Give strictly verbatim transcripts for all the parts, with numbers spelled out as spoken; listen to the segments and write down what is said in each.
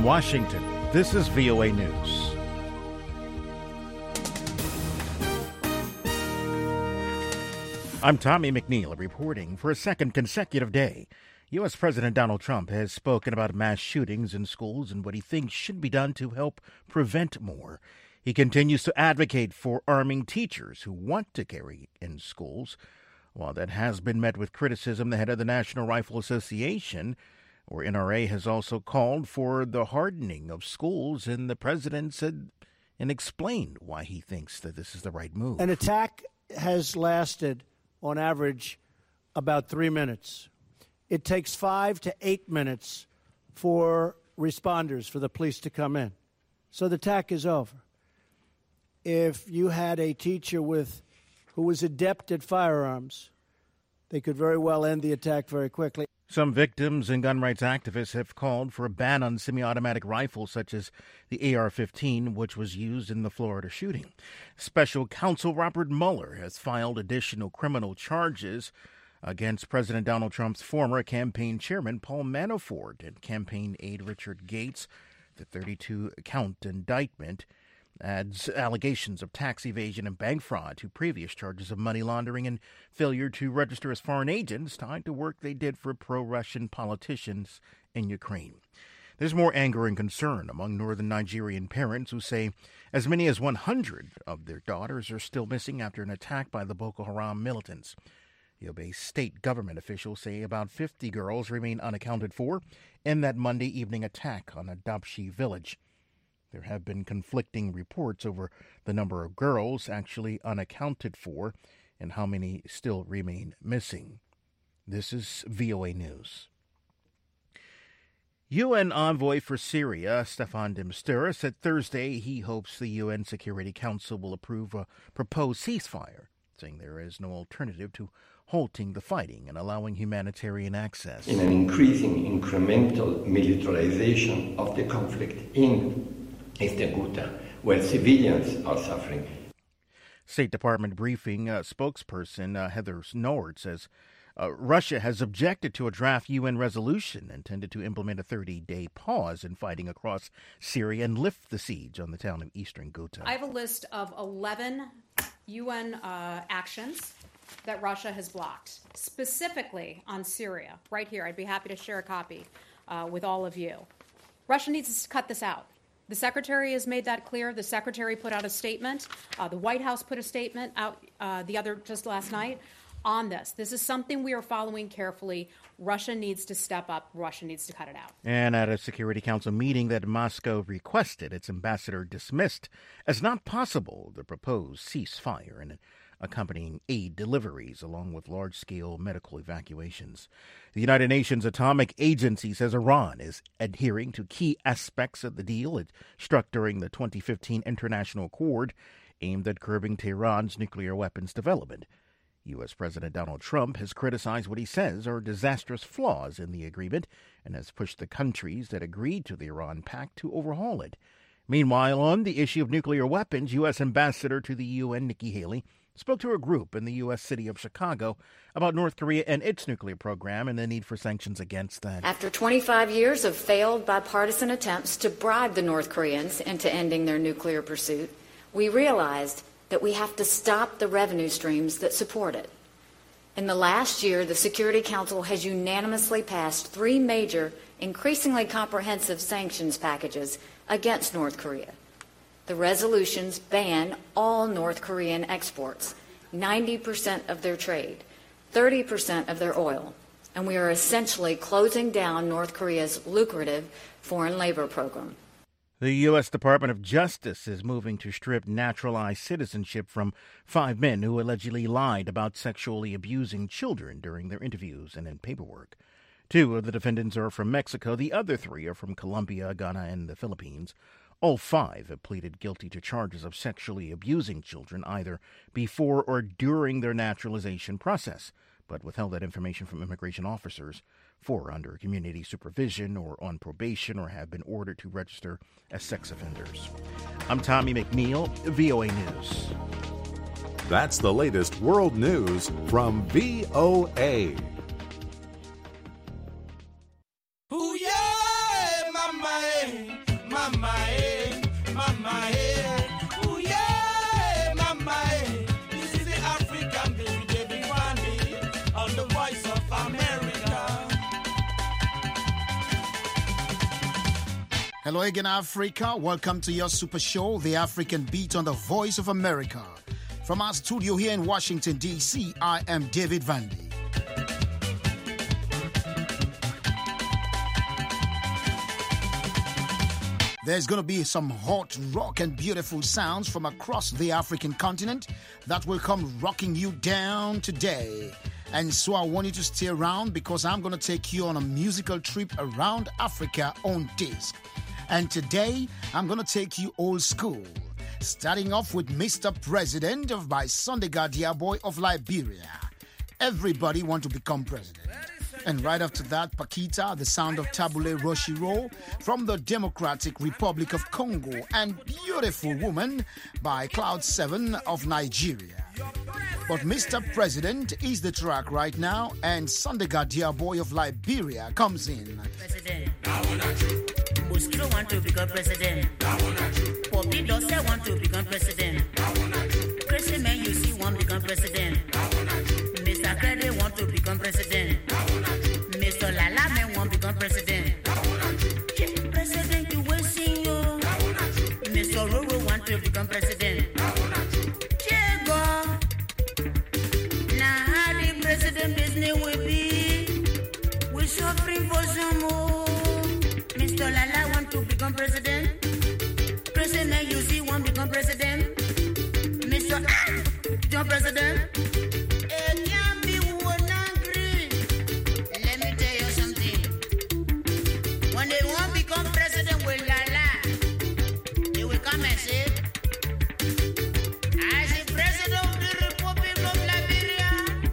Washington, this is V O A News. I'm Tommy McNeil reporting. For a second consecutive day, U S. President Donald Trump has spoken about mass shootings in schools and what he thinks should be done to help prevent more. He continues to advocate for arming teachers who want to carry in schools. While that has been met with criticism, the head of the National Rifle Association, or N R A, has also called for the hardening of schools, and the president said and explained why he thinks that this is the right move. An attack has lasted, on average, about three minutes. It takes five to eight minutes for responders, for the police to come in. So the attack is over. If you had a teacher with who was adept at firearms, they could very well end the attack very quickly. Some victims and gun rights activists have called for a ban on semi-automatic rifles such as the A R fifteen, which was used in the Florida shooting. Special counsel Robert Mueller has filed additional criminal charges against President Donald Trump's former campaign chairman Paul Manafort and campaign aide Richard Gates. The thirty-two count indictment adds allegations of tax evasion and bank fraud to previous charges of money laundering and failure to register as foreign agents tied to work they did for pro-Russian politicians in Ukraine. There's more anger and concern among northern Nigerian parents who say as many as one hundred of their daughters are still missing after an attack by the Boko Haram militants. Yobe state government officials say about fifty girls remain unaccounted for in that Monday evening attack on a Dabshi village. There have been conflicting reports over the number of girls actually unaccounted for and how many still remain missing. This is V O A News. U N envoy for Syria, Staffan de Mistura, said Thursday he hopes the U N Security Council will approve a proposed ceasefire, saying there is no alternative to halting the fighting and allowing humanitarian access. In an increasing incremental militarization of the conflict in East Ghouta, where civilians are suffering. State Department briefing uh, spokesperson uh, Heather Nauert says uh, Russia has objected to a draft U N resolution intended to implement a thirty-day pause in fighting across Syria and lift the siege on the town of eastern Ghouta. I have a list of eleven U N uh, actions that Russia has blocked, specifically on Syria. Right here, I'd be happy to share a copy uh, with all of you. Russia needs to cut this out. The Secretary has made that clear. The Secretary put out a statement. Uh, the White House put a statement out uh, the other just last night on this. This is something we are following carefully. Russia needs to step up. Russia needs to cut it out. And at a Security Council meeting that Moscow requested, its ambassador dismissed as not possible the proposed ceasefire and accompanying aid deliveries, along with large-scale medical evacuations. The United Nations Atomic Agency says Iran is adhering to key aspects of the deal it struck during the twenty fifteen international accord aimed at curbing Tehran's nuclear weapons development. U S. President Donald Trump has criticized what he says are disastrous flaws in the agreement and has pushed the countries that agreed to the Iran pact to overhaul it. Meanwhile, on the issue of nuclear weapons, U S. Ambassador to the U N Nikki Haley spoke to a group in the U S city of Chicago about North Korea and its nuclear program and the need for sanctions against that. After twenty-five years of failed bipartisan attempts to bribe the North Koreans into ending their nuclear pursuit, we realized that we have to stop the revenue streams that support it. In the last year, the Security Council has unanimously passed three major, increasingly comprehensive sanctions packages against North Korea. The resolutions ban all North Korean exports, ninety percent of their trade, thirty percent of their oil, and we are essentially closing down North Korea's lucrative foreign labor program. The U S. Department of Justice is moving to strip naturalized citizenship from five men who allegedly lied about sexually abusing children during their interviews and in paperwork. Two of the defendants are from Mexico. The other three are from Colombia, Ghana, and the Philippines. All five have pleaded guilty to charges of sexually abusing children either before or during their naturalization process, but withheld that information from immigration officers. Four are under community supervision or on probation or have been ordered to register as sex offenders. I'm Tommy McNeil, V O A News. That's the latest world news from V O A. Ooh, yeah, my man. Hello again, Africa. Welcome to your super show, The African Beat on the Voice of America. From our studio here in Washington, D C, I am David Vandy. There's going to be some hot rock and beautiful sounds from across the African continent that will come rocking you down today. And so I want you to stay around because I'm going to take you on a musical trip around Africa on disc. And today, I'm going to take you old school, starting off with Mister President of by Sondiga Diaboy of Liberia. Everybody want to become president. And right after that, Paquita, the sound of Tabule Roshiro from the Democratic Republic of Congo, and Beautiful Woman by Cloud seven of Nigeria. But Mister President is the track right now, and Sondiga Diaboy of Liberia comes in. President. Bustro want to become president. Poppy Dosse want to become president. Crazy man you see want to become president. Mister Krede want to become president. Mister Lala man want to become president. Yeah, president you will see you. Mister Roro want to become president. Yeah, go. Now how the president business will be. We suffering for some more. Mister Lala want to become president. President you see want to become president. Mister Ah, become president. It can't be one angry. Let me tell you something. When they want to become president with Lala, they will come and say, as the president of the Republic of Liberia,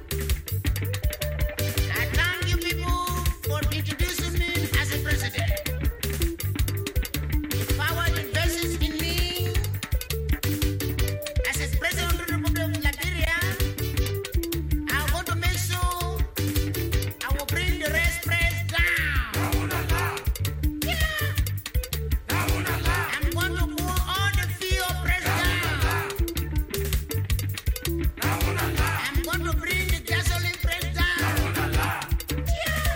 I thank you people for introducing me as a president. Power invests in me as a president of the Republic of Liberia. I want to make sure I will bring the rest price down. Yeah. I'm going to pull all the fee of price down. I'm going to bring the gasoline price down. Yeah.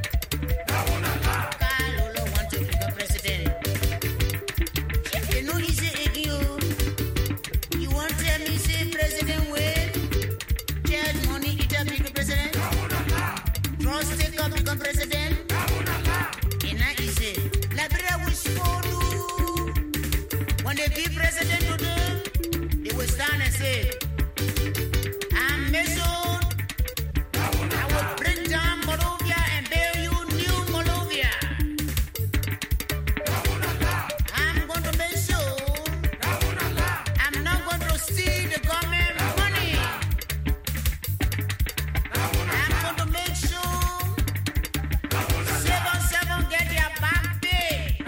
Kalolo want to become president. You know he say you. You want to tell me say president with charge money eat up become president? Trust take up become president? And now he say Liberia will show you. When they be president today, they will stand and say, I'm Mason. I will bring down Moldovia and build you new Moldovia. I'm going to make sure I'm not going to steal the government money. I'm going to make sure seven seven get their back pay.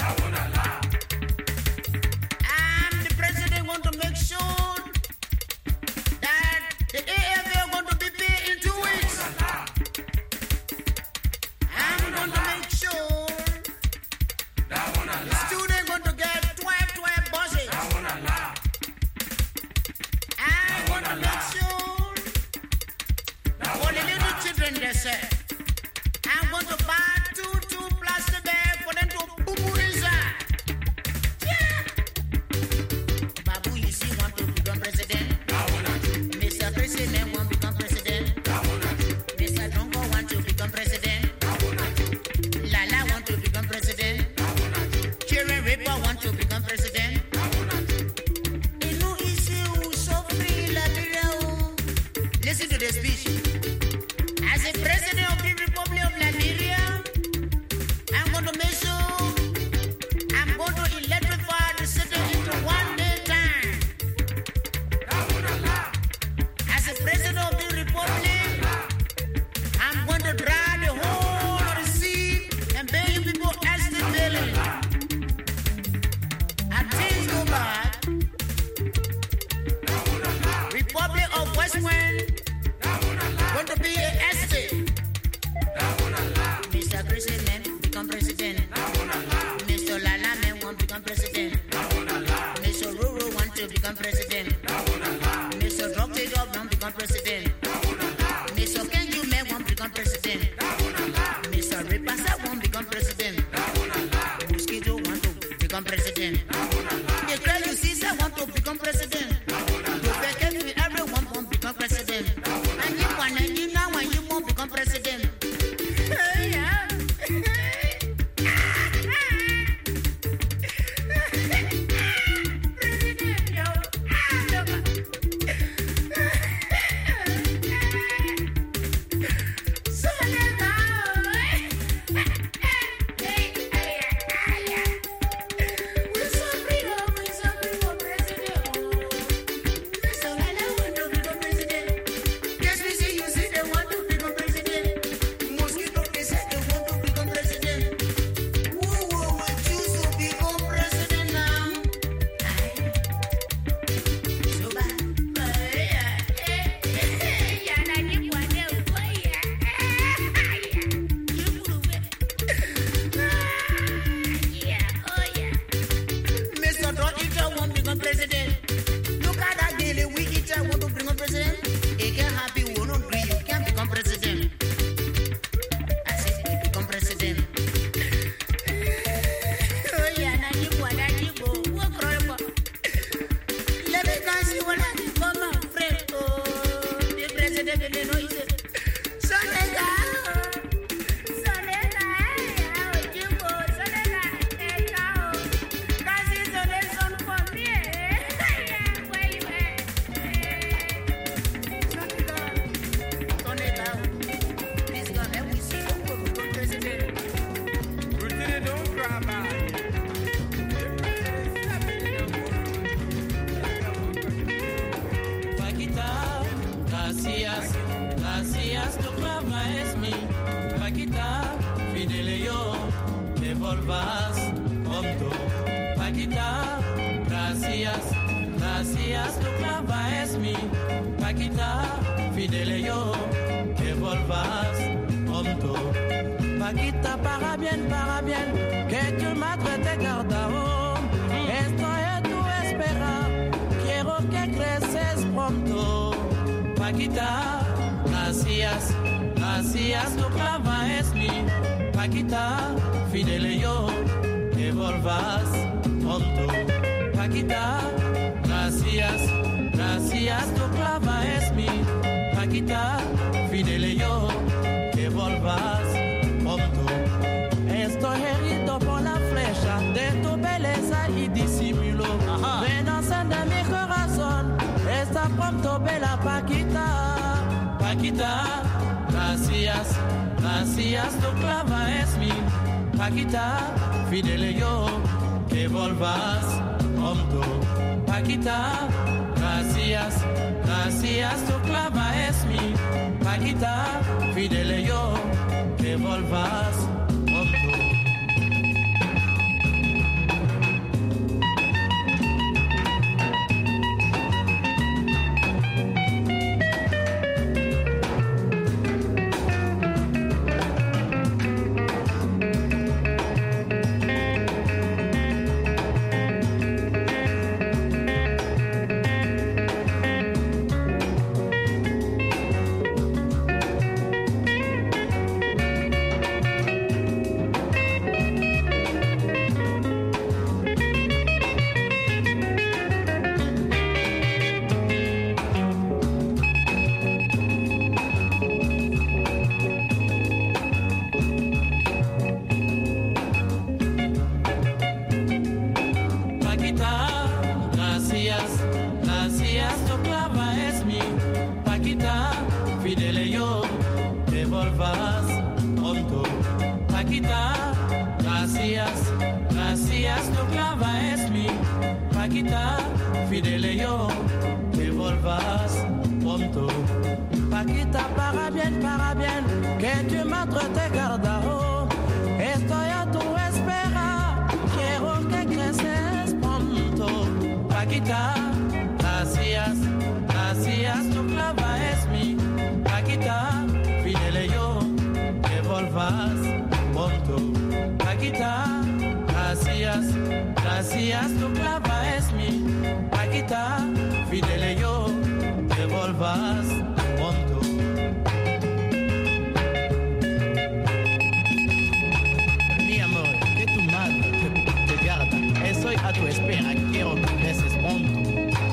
I'm the president want to make sure that the A F A going to be paid in two weeks. I'm going to make sure the student going to get twelve, twelve buses. I'm going to make sure for the little children they say, I'm going to buy two, two plastic bags for them to poo-poo inside. Yeah. Babu, you see, want to become president. Mister President want to become president. Mister Drongo want to become president. Lala want to become president. Children Ripper want to become president. You know, he say, who so free, Liberia. Listen to the speech. As a president of the Republic of Liberia, I'm going to make sure I'm going to electrify the city into one day time. As a president of the Republic, I'm going to drive the whole of the sea and pay you people estate billing. I tell become president. The girl you see say want to become president. You forget me, everyone want become president. And you want and you know when you won't become president. Yeah. Gracias, tu clava es mi Paquita, Fidele yo, te volvas pronto. Mi amor, que tu madre te, te guarda. Es tu esperas que otro veces ponto.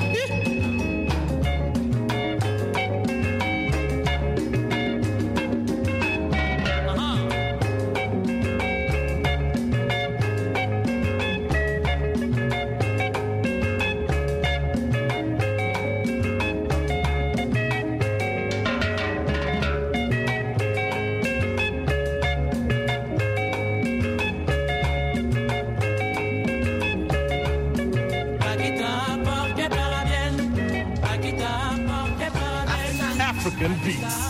African beats.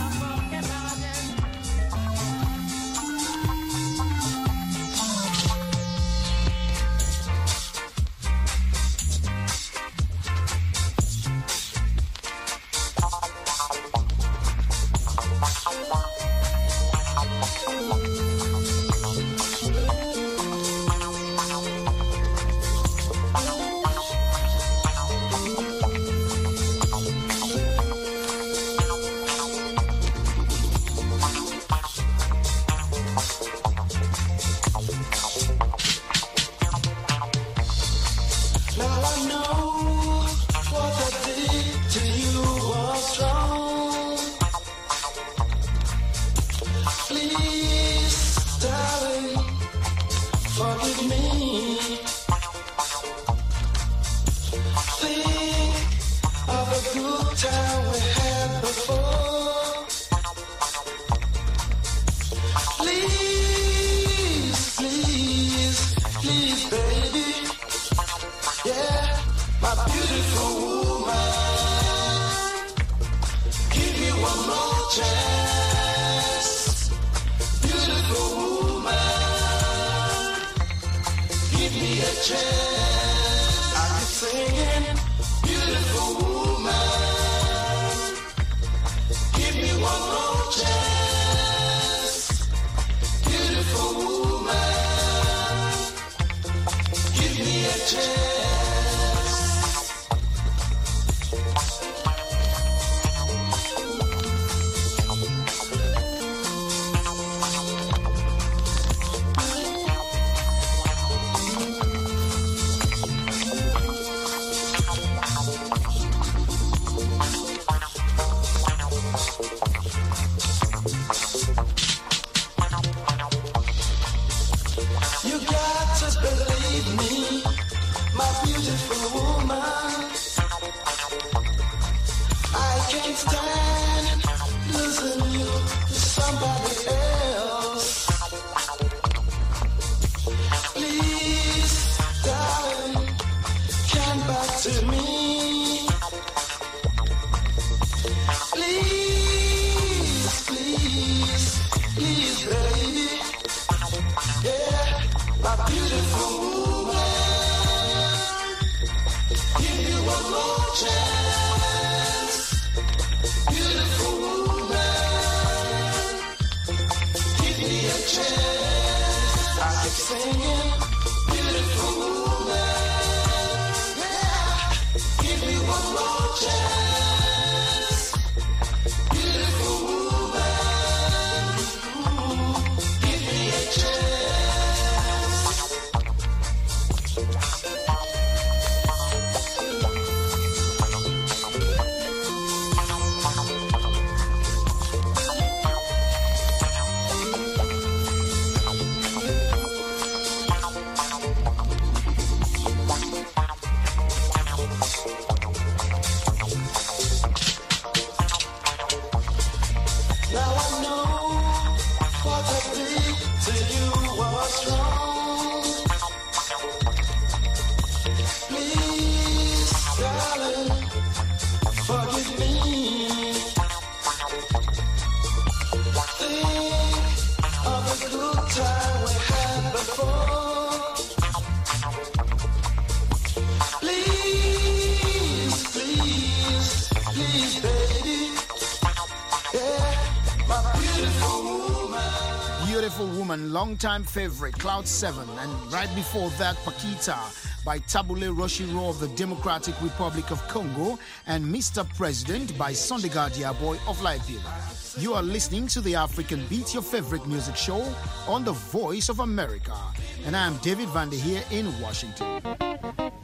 Long-time favorite, Cloud seven, and right before that, Paquita by Tabule Roshiro of the Democratic Republic of Congo, and Mister President by Sondiga Diaboy of Liberia. You are listening to the African Beat, your favorite music show on the Voice of America, and I am David Vander here in Washington.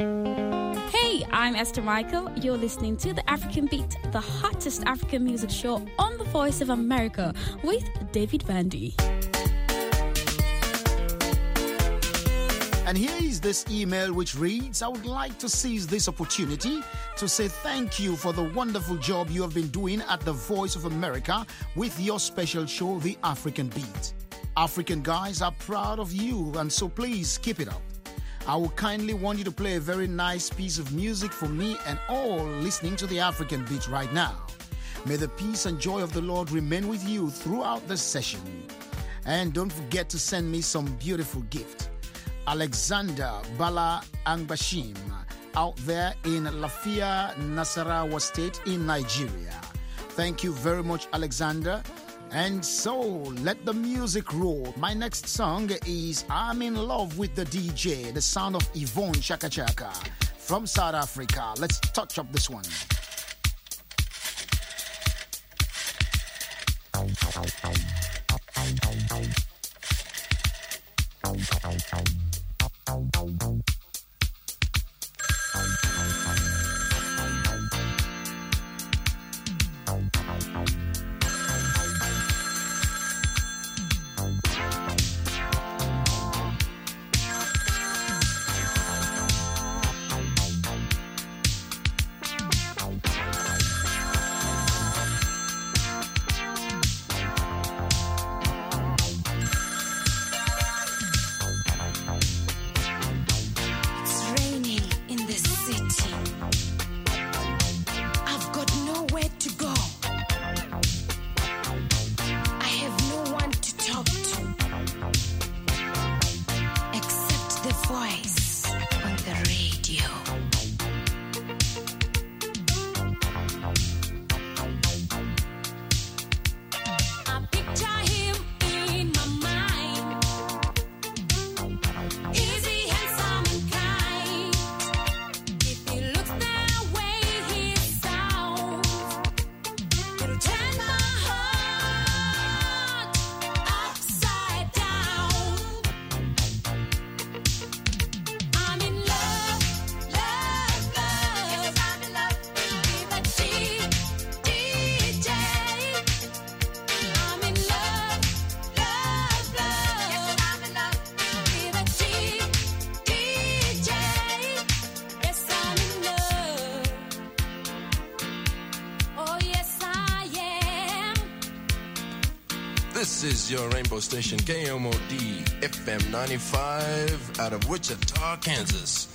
I'm Esther Michael. You're listening to The African Beat, the hottest African music show on the Voice of America with David Vandy. And here is this email which reads, I would like to seize this opportunity to say thank you for the wonderful job you have been doing at the Voice of America with your special show, The African Beat. African guys are proud of you, and so please keep it up. I will kindly want you to play a very nice piece of music for me and all listening to The African Beat right now. May the peace and joy of the Lord remain with you throughout the session. And don't forget to send me some beautiful gift. Alexander Bala Angbashim, out there in Lafia, Nasarawa State in Nigeria. Thank you very much, Alexander. And so, let the music roll. My next song is I'm in Love with the D J, the sound of Yvonne Chaka Chaka from South Africa. Let's touch up this one. This is your Rainbow Station, K M O D F M ninety-five, out of Wichita, Kansas,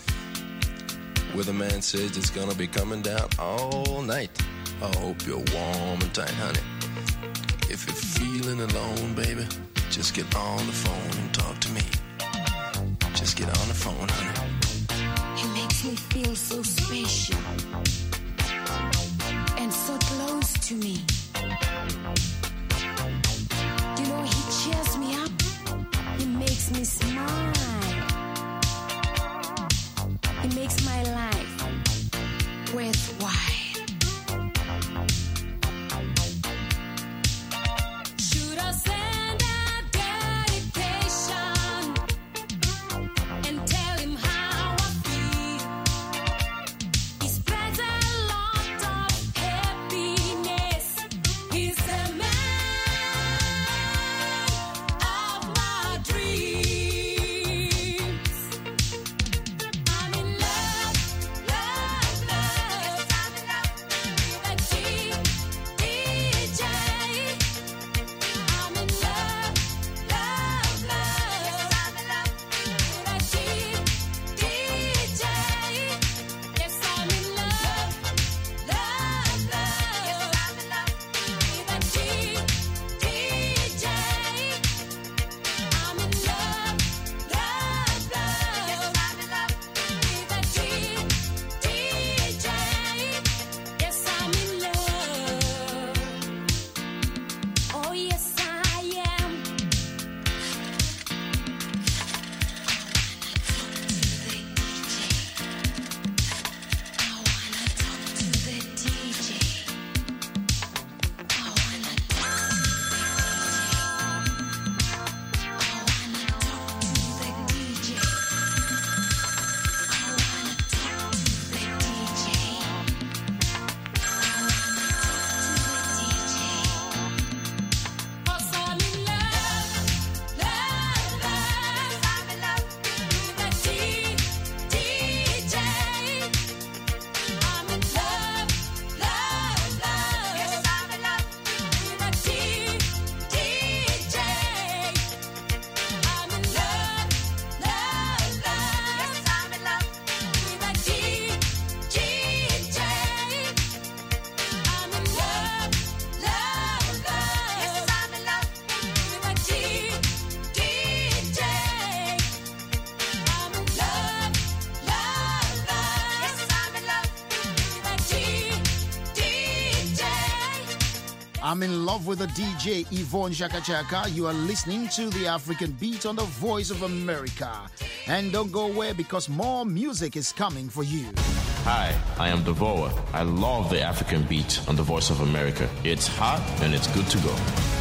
where the man says it's gonna be coming down all night. I hope you're warm and tight, honey. If you're feeling alone, baby, just get on the phone and talk to me. Just get on the phone, honey. He makes me feel so special and so close to me. You know, he cheers me up. He makes me smile. He makes my life worthwhile. Should I send a dedication and tell him how I feel? He spreads a lot of happiness. He's the man of my dreams. I'm in love. I'm in love with the D J Yvonne Chaka Chaka. You are listening to the African Beat on the Voice of America. And don't go away because more music is coming for you. Hi, I am Devoa. I love the African Beat on the Voice of America. It's hot and it's good to go.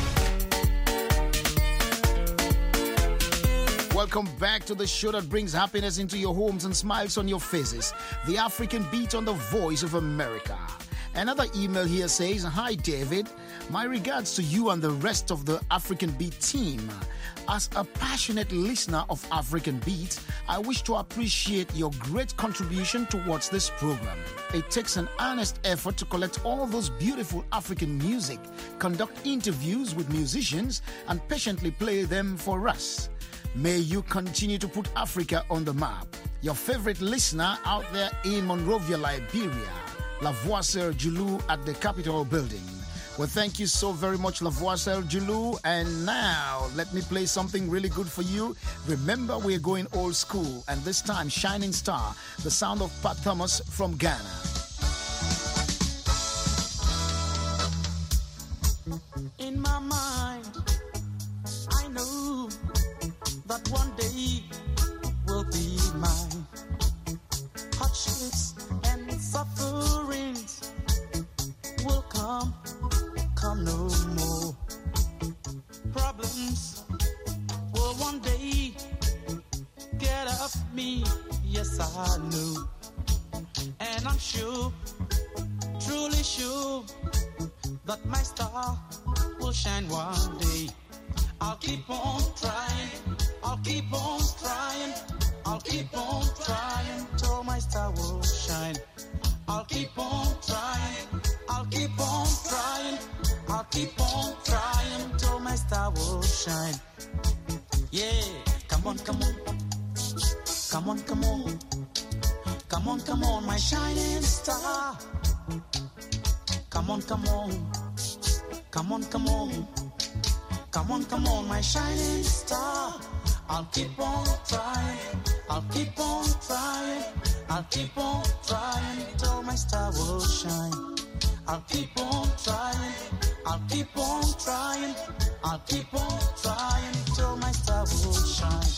Welcome back to the show that brings happiness into your homes and smiles on your faces. The African Beat on the Voice of America. Another email here says, "Hi David, my regards to you and the rest of the African Beat team. As a passionate listener of African Beat, I wish to appreciate your great contribution towards this program. It takes an earnest effort to collect all those beautiful African music, conduct interviews with musicians, and patiently play them for us. May you continue to put Africa on the map. Your favorite listener out there in Monrovia, Liberia, Lavoisier Julu at the Capitol Building." Well, thank you so very much, Lavoisier Julu. And now, let me play something really good for you. Remember, we're going old school, and this time, Shining Star, the sound of Pat Thomas from Ghana. In my mind, I know that one day will be mine. Hardships and sufferings will come, come no more. Problems will one day get up me, yes I know. And I'm sure, truly sure, that my star will shine one day. I'll keep on trying, I'll keep on trying, I'll keep on trying till my star will shine. I'll keep on trying, I'll keep on trying, I'll keep on trying till my star will shine. Yeah, come on, come on, come on, come on, come on, come on, my shining star. Come on, come on, come on, come on. Come on, come on, my shining star. I'll keep on trying, I'll keep on trying, I'll keep on trying till my star will shine. I'll keep on trying, I'll keep on trying, I'll keep on trying till my star will shine.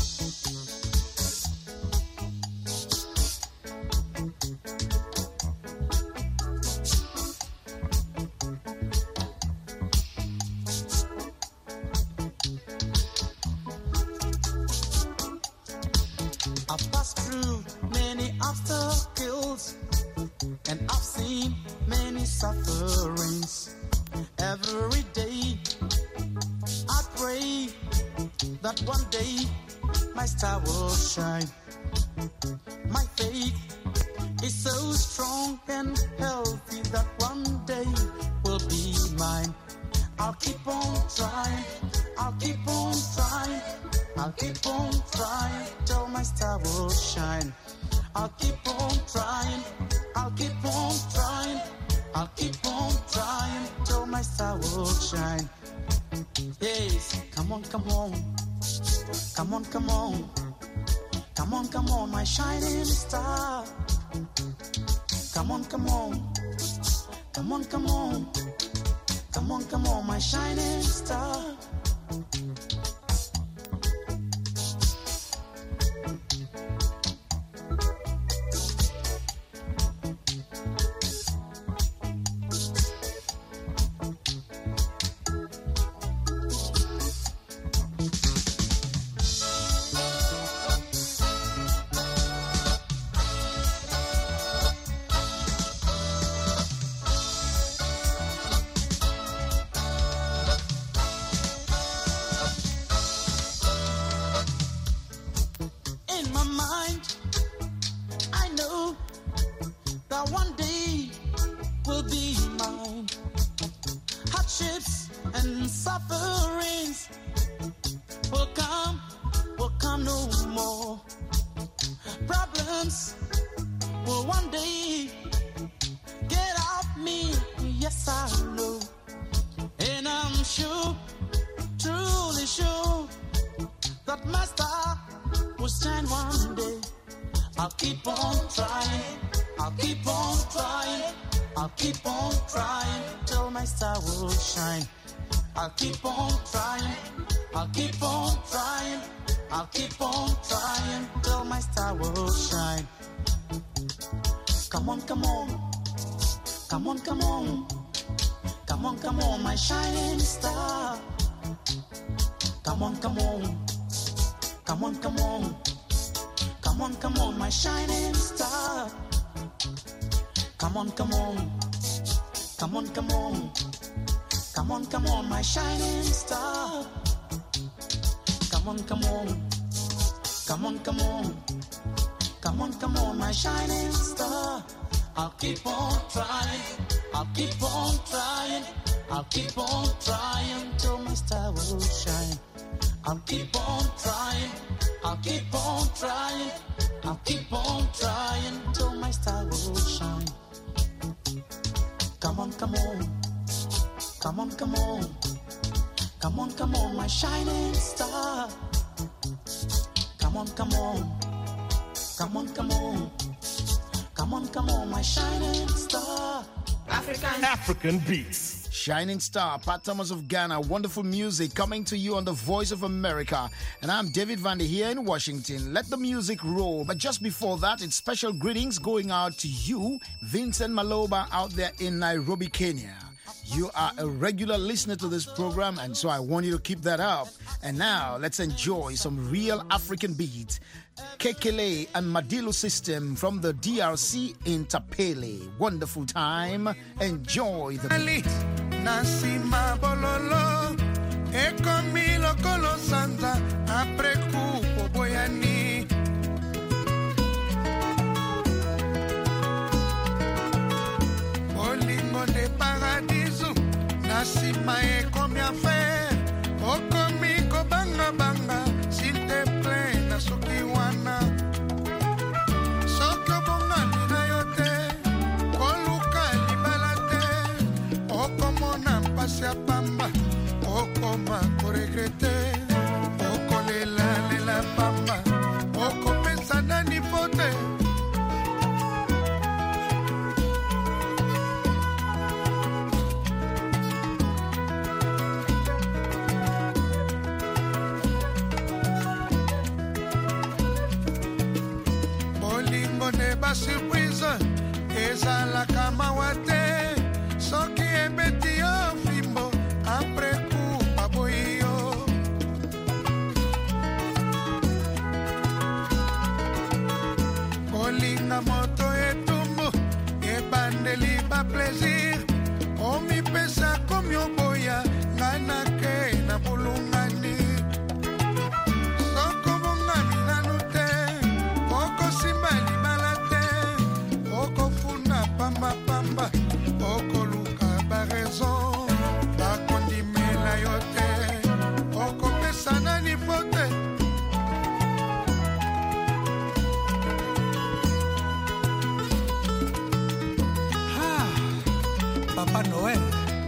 I've passed through many obstacles and I've seen many sufferings. Every day I pray that one day my star will shine. My faith is so strong and healthy that one day will be mine. I'll keep on trying, I'll keep on trying, I'll keep on trying till my star will shine. I'll keep on trying, I'll keep on trying, I'll keep on trying till my star will shine. Yes, come on, come on, come on, come on, come on, come on, my shining star. Come on, come on, come on, come on, come on, come on, my shining star. I'll keep on trying till my star will shine. I'll keep on trying, I'll keep on trying, I'll keep on trying till my star will shine. Come on, come on, come on, come on, come on, come on, my shining star. Come on, come on, come on, come on, come on, come on, my shining star. Come on, come on, come on, come on, come on, come on, my shining star. Come on, come on, come on, come on, come on, come on, my shining star. I'll keep on trying, I'll keep on trying, I'll keep on trying till my star will shine. I'll keep on trying, I'll keep on trying, I'll keep on trying till my star will shine. Come on, come on, come on, come on, come on, come on, my shining star. Come on, come on, come on, come on, come on, come on, my shining star. African African Beats. Shining Star, Pat Thomas of Ghana. Wonderful music coming to you on the Voice of America. And I'm David Vander here in Washington. Let the music roll. But just before that, it's special greetings going out to you, Vincent Maloba, out there in Nairobi, Kenya. You are a regular listener to this program, and so I want you to keep that up. And now, let's enjoy some real African beats. Kekele and Madilu System from the D R C in Tapele. Wonderful time. Enjoy the beat. Nasima bololo, ekomi lokolo santa, apre kupo boyani. Bolingo de paradiso, nasima ekomi affaire, okomi ko banga banga, s'il te plaît, nasuki wana. Soko bonga mina yote, koluka libalate, okomona mpasi ya pamba, okoma koregrete, okolela lela pamba, okopesa nani pote. Surprise, ezala kama wate, soki ebeti yo fimbo, apre kupa boyo. Kolinga moto etumbo, ebandeli ba plaisir, omi pesa komyo boya, ngana ke na bulungani. Soko bonga minanute, oko simbali pamba pamba, oko luka ba raison, ba kondimela yote, oko pesa nani fote. Ha, Papa Noël,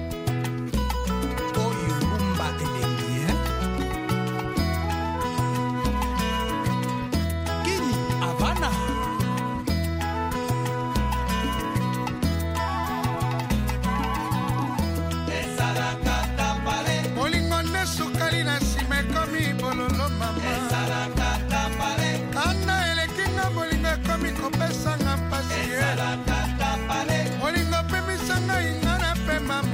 oh yurumba elengi, eh? Kini Havana. Olingo pe misanga ingana pe mama.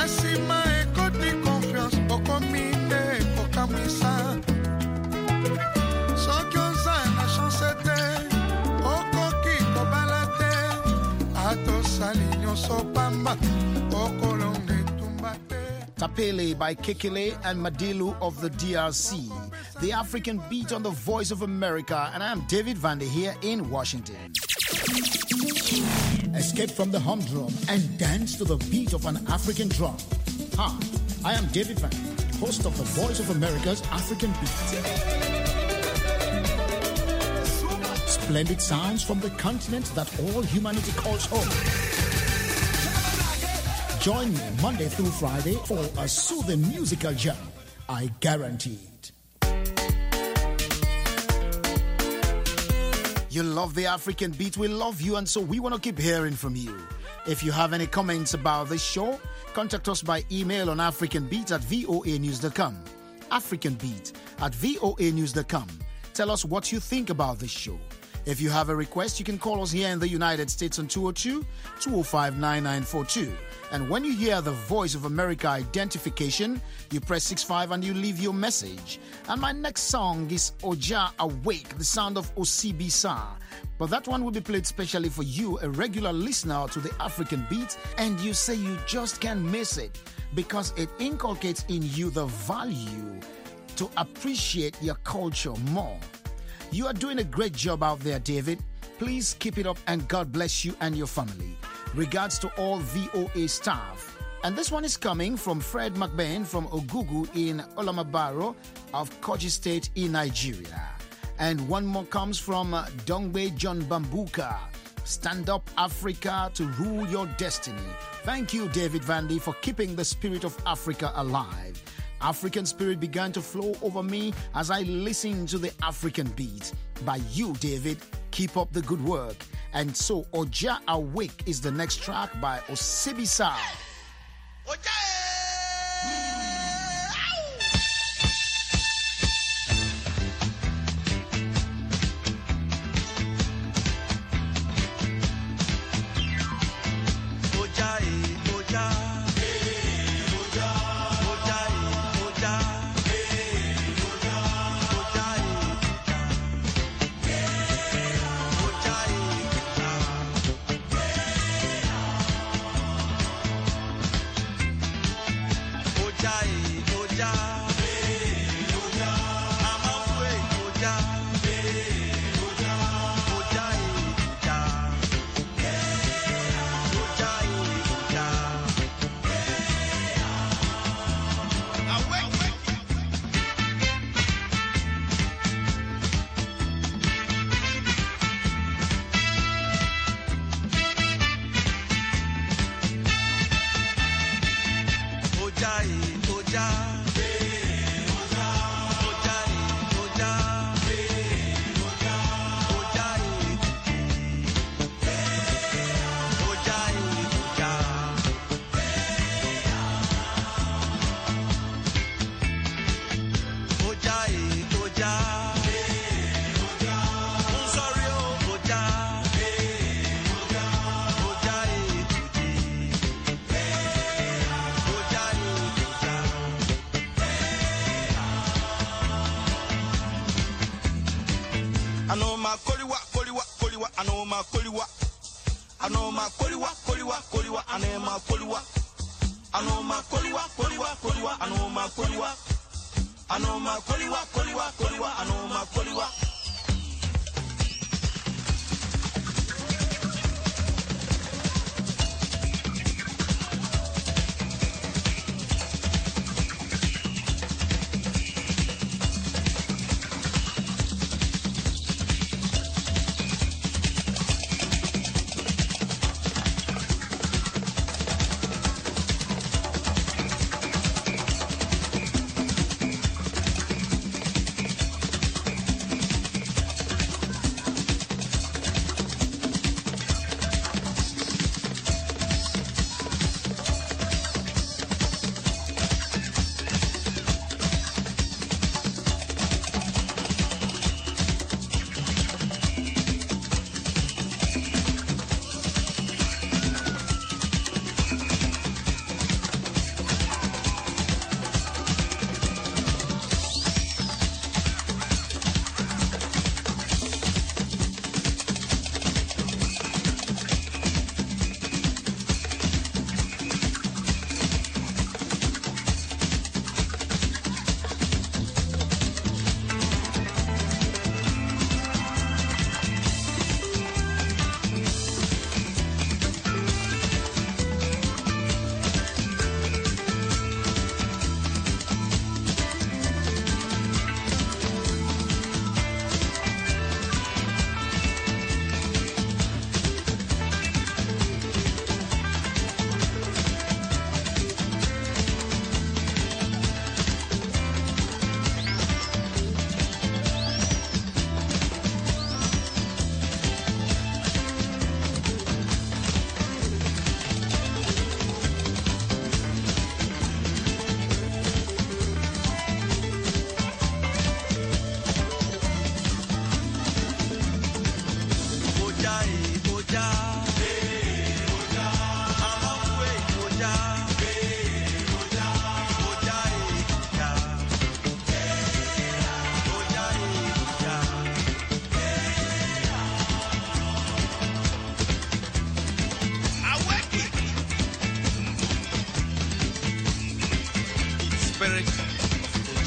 nsima ekoti confiance okomite kokamwisa soki oza na chance te okoki kobala te atosali nyonso pamba okolonga etumba te. Tapele by Kekele and Madilu of the D R C. The African Beat on the Voice of America, and I'm David Vander here in Washington. Escape from the humdrum and dance to the beat of an African drum. Hi, I am David Vander, host of the Voice of America's African Beat. Splendid sounds from the continent that all humanity calls home. Join me Monday through Friday for a soothing musical jam. I guarantee it. You love the African Beat, we love you, and so we want to keep hearing from you. If you have any comments about this show, contact us by email on africanbeat at voa news dot com. africanbeat at voa news dot com. Tell us what you think about this show. If you have a request, you can call us here in the United States on two oh two, two oh five, nine nine four two. And when you hear the Voice of America identification, you press six five and you leave your message. And my next song is Oja Awake, the sound of Osibisa. But that one will be played specially for you, a regular listener to the African Beat, and you say you just can't miss it because it inculcates in you the value to appreciate your culture more. You are doing a great job out there, David. Please keep it up and God bless you and your family. Regards to all V O A staff. And this one is coming from Fred McBain from Ogugu in Olamabaro of Kogi State in Nigeria. And one more comes from uh, Dongbe John Bambuka. Stand up, Africa, to rule your destiny. Thank you, David Vandy, for keeping the spirit of Africa alive. African spirit began to flow over me as I listened to the African Beat. By you, David, keep up the good work. And so, Oja Awake is the next track by Osibisa. Oja!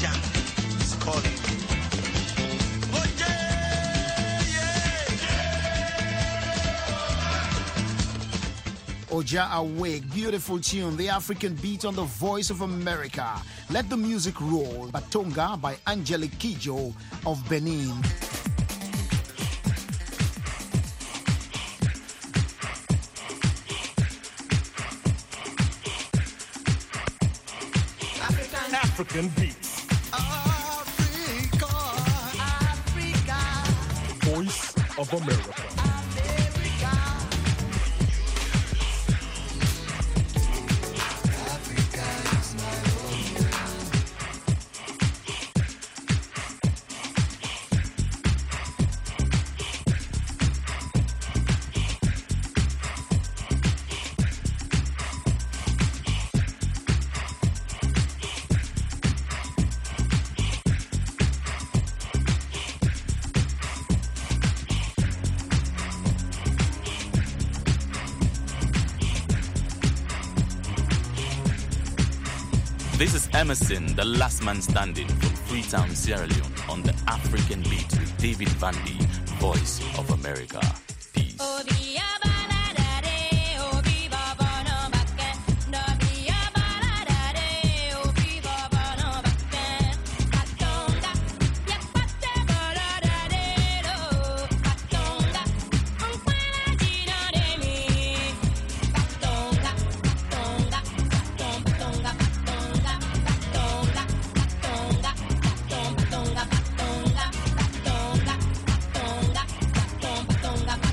Oja is calling. Oja Awake, beautiful tune, the African beat on the Voice of America. Let the music roll. Batonga by Angelique Kidjo of Benin. African beats. Africa, Africa. Voice of America. This is Emerson, the last man standing from Freetown, Sierra Leone, on the African beat with David Vandy, Voice of America. Peace. Tonga,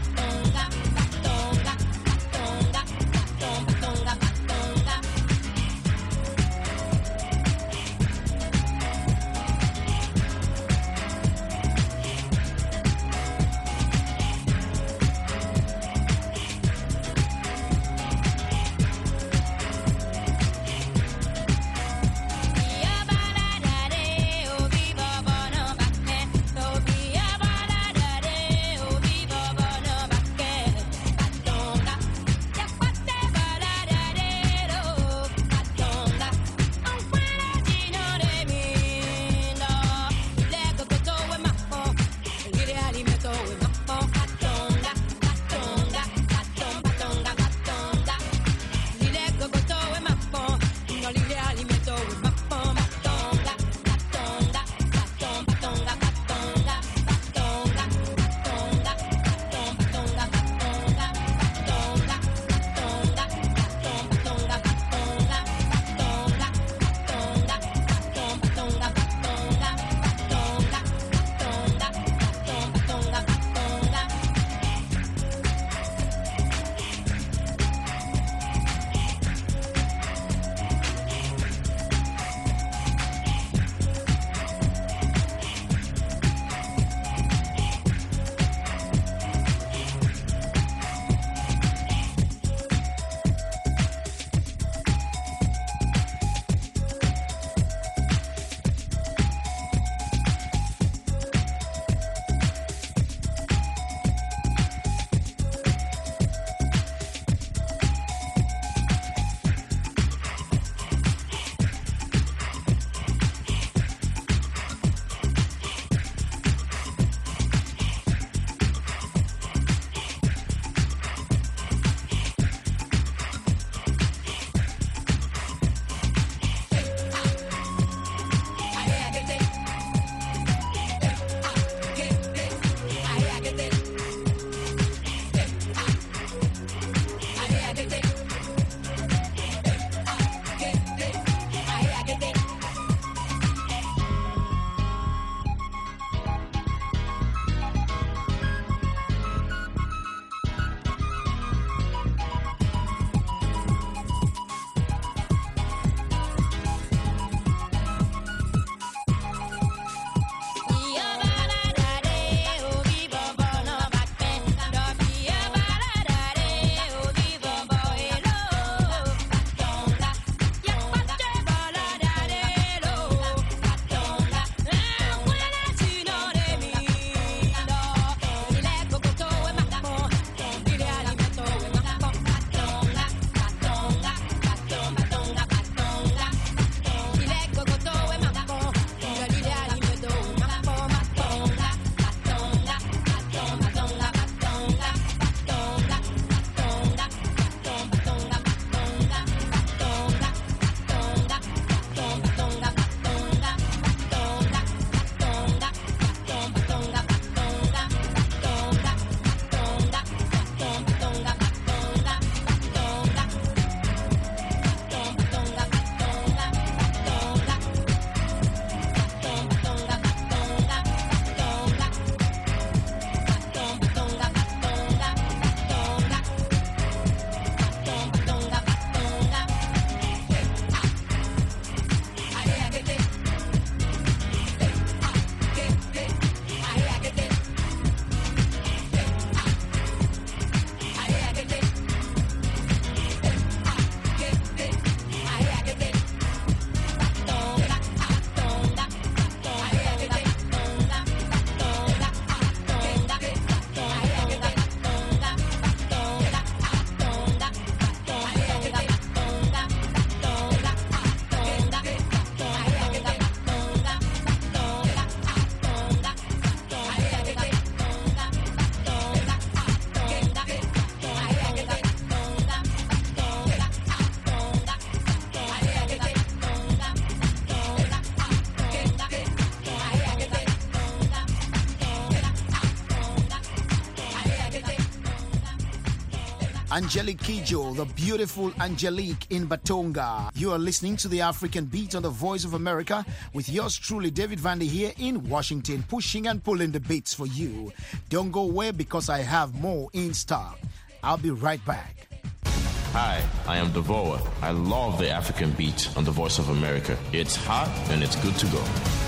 Angelique Kidjo, the beautiful Angelique in Batonga. You are listening to the African Beat on the Voice of America with yours truly, David Vandy, here in Washington, pushing and pulling the beats for you. Don't go away because I have more in stock. I'll be right back. Hi, I am Devoa. I love the African Beat on the Voice of America. It's hot and it's good to go.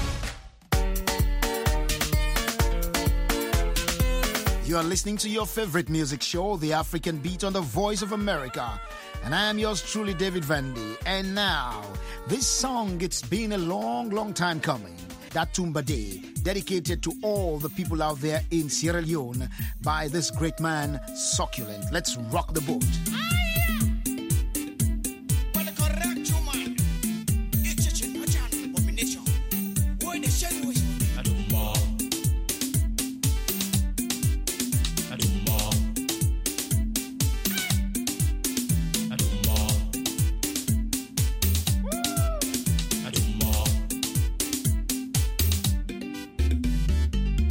You are listening to your favorite music show, The African Beat on the Voice of America. And I am yours truly, David Vandy. And now, this song, it's been a long, long time coming. That Tumba Day, dedicated to all the people out there in Sierra Leone by this great man, Succulent. Let's rock the boat.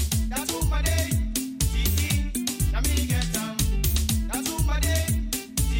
That's what my day, Titi, na me get 'em. That's what my day,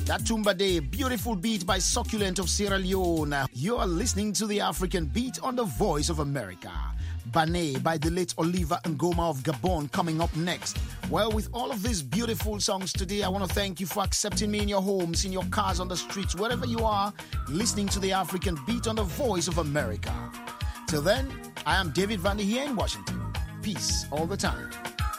That Tumba Day, beautiful beat by Succulent of Sierra Leone. You are listening to the African Beat on the Voice of America. Bane by the late Oliver Ngoma of Gabon coming up next. Well, with all of these beautiful songs today, I want to thank you for accepting me in your homes, in your cars, on the streets, wherever you are, listening to the African Beat on the Voice of America. Till then, I am David Vandy here in Washington. Peace all the time.